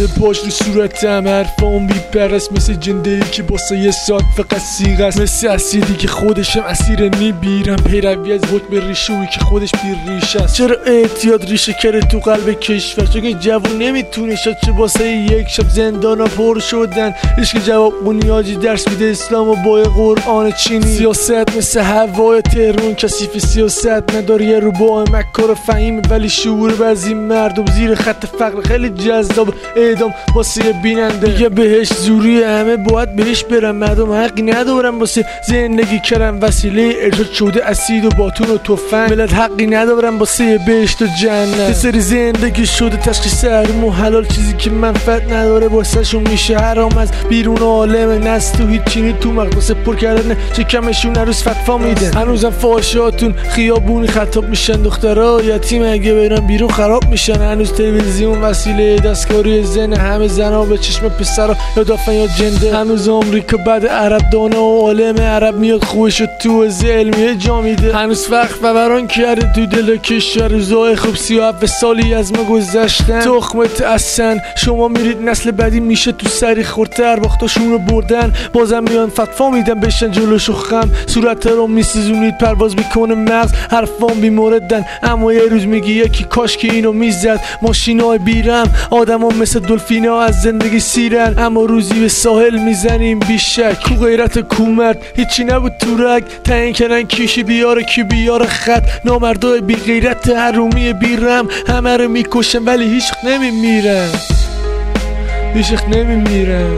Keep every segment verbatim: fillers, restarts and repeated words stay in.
زده باش رو صورتم، حرفام بی‌پرست مثل جنده که باسه یه ساعت فقط سیغ است، مثل اسیدی که خودشم اسیر میبیرم، پیروی از حکم ریشویی که خودش بی ریش است. چرا اعتیاد ریشه کرده تو قلب کشور؟ چون که جوون نمیتونه شد چه باسه یک شب زندانا پر شدن. عشق جواب بنیادی درس میده اسلام و با قرآن چینی. سیاست مثل هوای تهران، کثیف سیاست نداره، یه رو با مکار فهیم ولی شعور بعضی مردم زیر خط فقر خیلی جذاب. اعدام واسه بیننده دیگه بهش زوری، همه باید بهش برن، مردم حقی ندارن واسه زندگی کردن وسیله ایجاد شده اسید و باتون و تفنگ. ملت حقی ندارن واسه بهشت و جنت. یه سری زندگی شده تشخیص حرام و حلال، چیزی که منفعت نداره واسه شون میشه حرام. از بیرون عالم نست تو هیچینی تو مقدس پر کردن چکمشون هر روز فتوا میده. هنوزم فاشاتون خیابونی خطاب میشن، دخترها یتیم اگه برن بیرون خراب میشن. هنوز تلویزیون وسیله دستکاری زن همه زنا به چشم پسرا یا دافن یا جنده. هنوز آمریکا بعد عرب دانا و عالم عرب میاد خوشو تو از علمیه جا میده. هنوز فخر فوران کرده تو دل کشور، روزای خوب سی و هفت سالی از ما گذشتن. تخمت اصلا شما میرید نسل بعدی میشه تو سری خورتر، باختاشون رو بردن بازم میان فتوا میدن بشن جلوشو خم. صورت رو میسوزونید پرواز میکنه مغز، حرفان بیموردن اما یه روز میگی یکی کاش که اینو میزد. ماشینای بیرم آدم ها مثل دلفینا از زندگی سیرن، اما روزی به ساحل میزنیم بیشک. کو غیرت کو مرد هیچی نبود تو رگ، تعیین کردن کیشی بیاره کی بیاره خط. نامردای بی غیرت حرومی بیرم همه رو میکشن ولی هیچ نمیمیرن، هیچ نمیمیرن.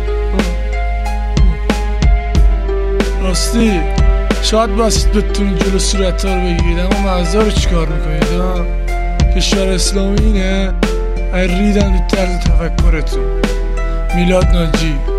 راستی شاید باست بتونید جلو صورت ها رو بگیرید، اما مغزا رو چیکار میکنید؟ کشور اسلامی اینه؟ ریدن تو طرز تفکرتون. میلاد ناجی.